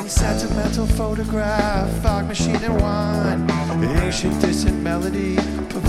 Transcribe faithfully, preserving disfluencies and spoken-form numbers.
Sentimental photograph, fog machine and wine, ancient distant melody.